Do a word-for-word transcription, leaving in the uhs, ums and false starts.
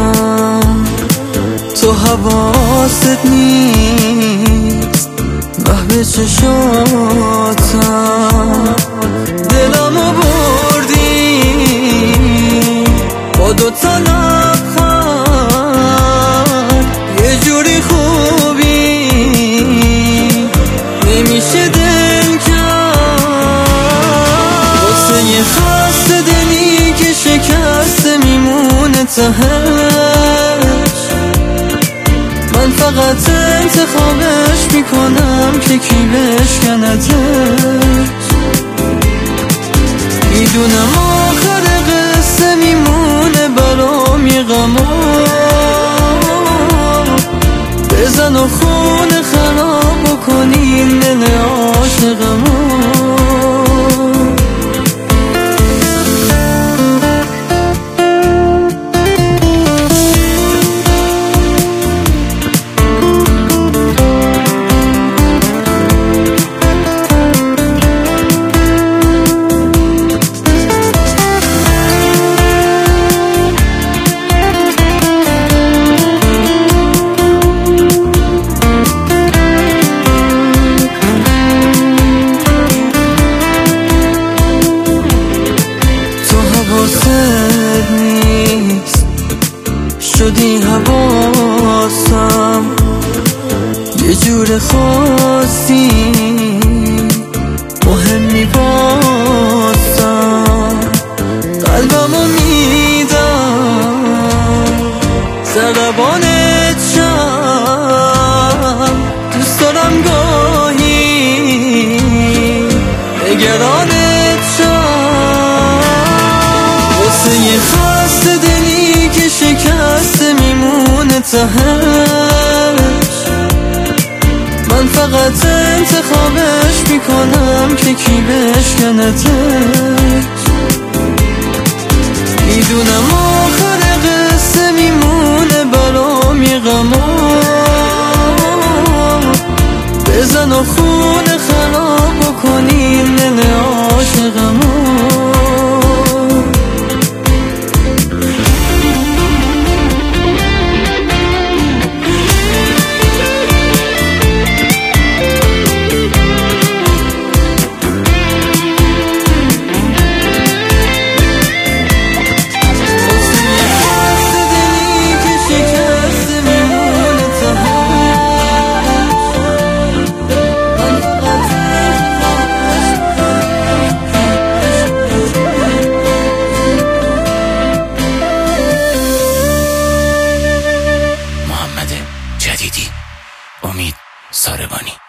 تو حواست نیست محو چشاتم، دلمو بردی با دوتا لبخند، یه جوری خوبی نمیشه دل کرد، واسه یه خسته دلی که شکسته میمونه تهش، من فقط انتخابش میکنم که کی بشکنتش. میدونم آخر قصه میمونه برام یه غما، بزن و خونه خراب بکنین دل عاشقمو. نیست شدی حواسم، یه جور خاصی مهمی بازم، قلبمو میدم ضربانت شم، دوست دارم گاهی نگرانت شم، واسه یه خسته دلی که شکسته میمونه تهش، من فقط انتخابش میکنم که کی بشکنتش. میدونم آخر قصه میمونه برام یه غما، بزن و خونه خراب بکنیم دل عاشقمو. جدیدی امید ساربانی.